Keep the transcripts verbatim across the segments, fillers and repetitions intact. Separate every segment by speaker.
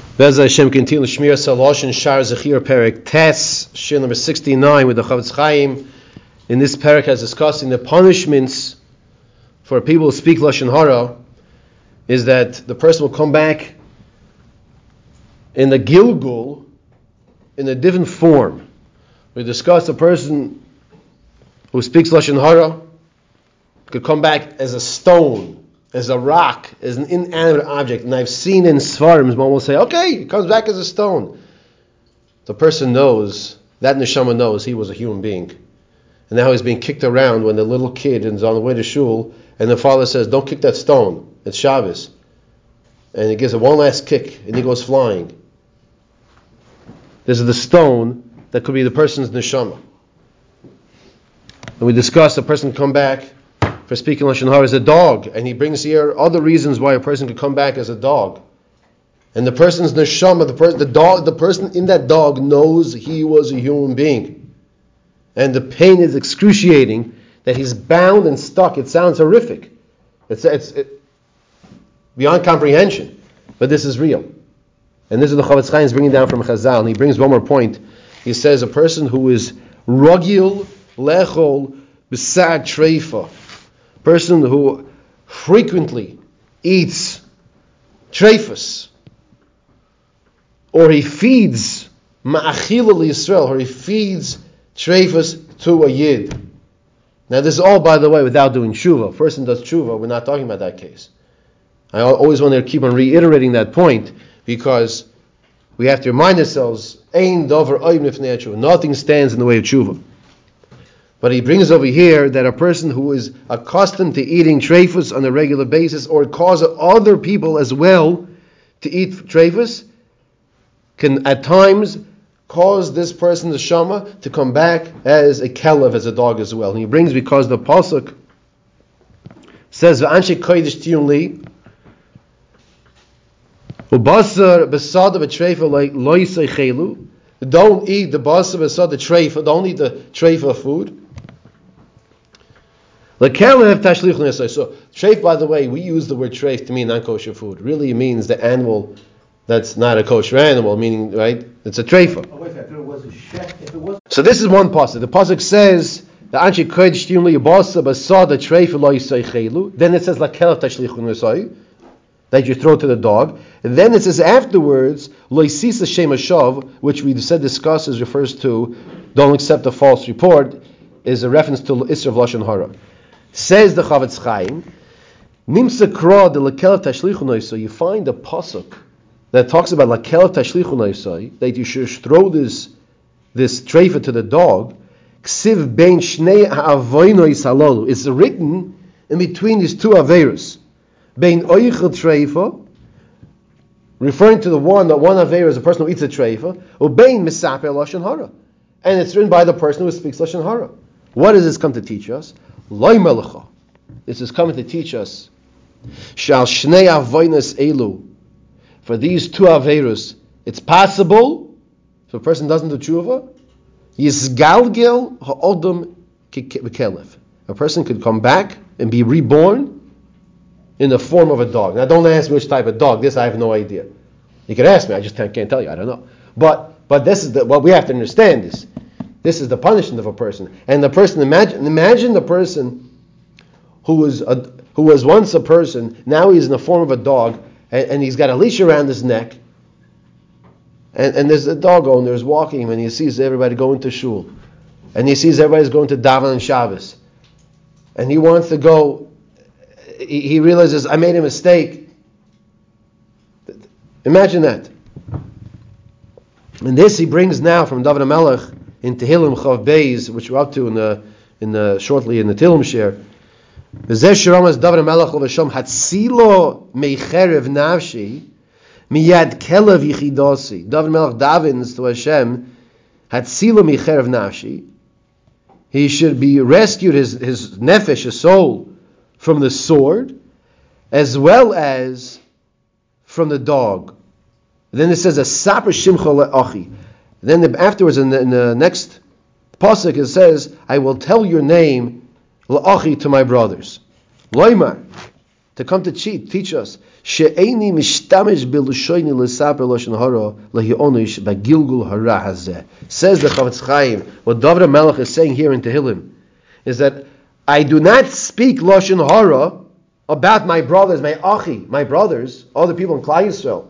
Speaker 1: Bez Hashem continue Shmir Salosh and Shar Zechir Perek Tes Shir number sixty-nine with the Chavetz Chaim. In this Perek as discussing the punishments for people who speak Lashon Hara is that the person will come back in the Gilgul in a different form. We discussed a person who speaks Lashon Hara could come back as a stone, as a rock, as an inanimate object. And I've seen in Svarim, one will say, okay, he comes back as a stone. The person knows, that neshama knows he was a human being. And now he's being kicked around when the little kid is on the way to shul, and the father says, don't kick that stone, it's Shabbos. And he gives it one last kick, and he goes flying. This is the stone that could be the person's neshama. And we discussed a person come back for speaking Lashon Hara as a dog, and he brings here other reasons why a person could come back as a dog. And the person's neshama, the person, the dog, the person in that dog knows he was a human being, and the pain is excruciating that he's bound and stuck. It sounds horrific. It's it's it, beyond comprehension, but this is real. And this is the Chavetz Chaim is bringing down from Chazal. And he brings one more point. He says a person who is ragil lechol b'sad treifa, person who frequently eats treifas, or he feeds ma'achila l'Yisrael, or he feeds treifas to a yid. Now this is all, by the way, without doing tshuva. A person does tshuva, we're not talking about that case. I always want to keep on reiterating that point, because we have to remind ourselves, Ein davar oim lifnei tshuva, nothing stands in the way of tshuva. But he brings over here that a person who is accustomed to eating treifas on a regular basis, or cause other people as well to eat treifas, can at times cause this person's neshama to come back as a kelev, as a dog as well. And he brings, because the pasuk says, "V'anshe kodesh tiyun li, u'basar b'sada b'treifa lo yisaychelu." Don't eat the basar b'sada treifa. Don't eat the treifa food. So, treif, by the way, we use the word treif to mean non-kosher food. Really, it means the animal that's not a kosher animal, meaning, right? It's a treifa.
Speaker 2: Oh, wait, if it was a shech, if it was...
Speaker 1: So this is one pasuk. The pasuk says, "The anshe kodesh tiyun li yibasa basada treifa lo yisaychelu." Then it says, "Lakel tashlichun yisay," that you throw to the dog. And then it says afterwards, "Lo yisisa shem hashav," which we said discusses refers to, don't accept a false report, is a reference to Isra of Lashon Hara. Says the Chavetz Chaim, Nimsa kra de lakel tashlichun oisai. You find a pasuk that talks about lakel tashlichun oisai, that you should throw this this treifa to the dog. Ksiv bein shnei ha'avoinois halalu. It's written in between these two averos. Bein oichel treifa, referring to the one that one avera is a person who eats a treifa, or bein misaper lashon hara, and it's written by the person who speaks lashon hara. What does this come to teach us? Loi melacha. This is coming to teach us, shal shnei avoinos elu, for these two averos, it's possible if a person doesn't do tshuva, yisgalgel ha'odam kekelev. A person could come back and be reborn in the form of a dog. Now, don't ask me which type of dog. This I have no idea. You could ask me. I just can't, can't tell you. I don't know. But but this is the, what we have to understand is, this is the punishment of a person. And the person, imagine imagine the person who was a, who was once a person, now he's in the form of a dog, and, and he's got a leash around his neck, and, and there's a dog owner is walking him, and he sees everybody going to shul, and he sees everybody's going to daven and Shabbos, and he wants to go, he, he realizes, I made a mistake. Imagine that. And this he brings now from David HaMelech in Tehillim Chav Beis, which we're up to in the in the shortly in the Tehillim share. V'zeh shiramas David HaMelech l'vasham hatzilo meicherev nafshi miyad kelev yichidasi. David HaMelech davens to Hashem, hatzilo meicherev nafshi. He should be rescued, his his nefesh, his soul, from the sword, as well as from the dog. Then it says a saper shimcha le'achi. Then the, afterwards, in the, in the next pasuk, it says, "I will tell your name la'achi to my brothers." Loimar, to come to cheat, teach us. She'eini mishtamish b'lushoyni l'saper lashon hara lehi'onish b'gilgul hara hazeh. Says the Chavetz Chaim, what David HaMelech is saying here in Tehillim, is that I do not speak lashon hara about my brothers, my achi, my brothers, other people in Klal Yisrael,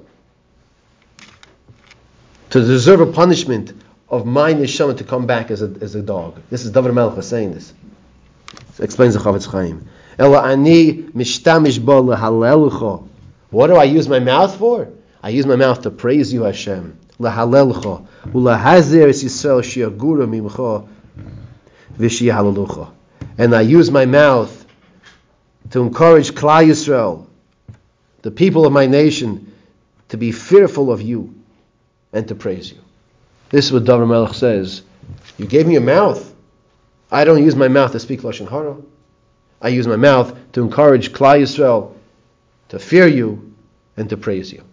Speaker 1: to deserve a punishment of my neshama to come back as a, as a dog. This is David HaMelech saying this. So explains the Chavetz Chaim. Ela ani mishtamish bo lehalelcha. What do I use my mouth for? I use my mouth to praise you, Hashem. Lehalelcha ulahazir es Yisrael shiagura mimcha v'shiyahalalucha. And I use my mouth to encourage Klal Yisrael, the people of my nation, to be fearful of you and to praise you. This is what David HaMelech says. You gave me a mouth. I don't use my mouth to speak lashon hara. I use my mouth to encourage Klal Yisrael to fear you and to praise you.